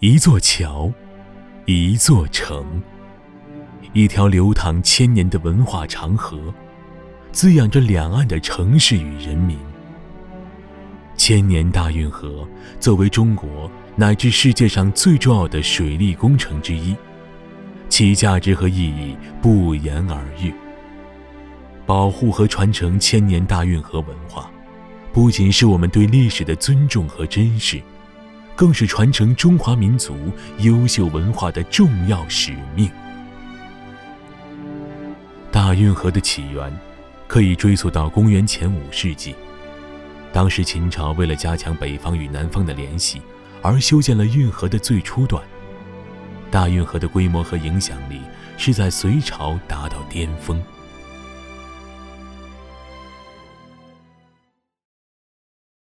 一座桥，一座城，一条流淌千年的文化长河，滋养着两岸的城市与人民。千年大运河作为中国乃至世界上最重要的水利工程之一，其价值和意义不言而喻。保护和传承千年大运河文化，不仅是我们对历史的尊重和珍视，更是传承中华民族优秀文化的重要使命。大运河的起源可以追溯到公元前5世纪，当时秦朝为了加强北方与南方的联系，而修建了运河的最初段。大运河的规模和影响力是在隋朝达到巅峰。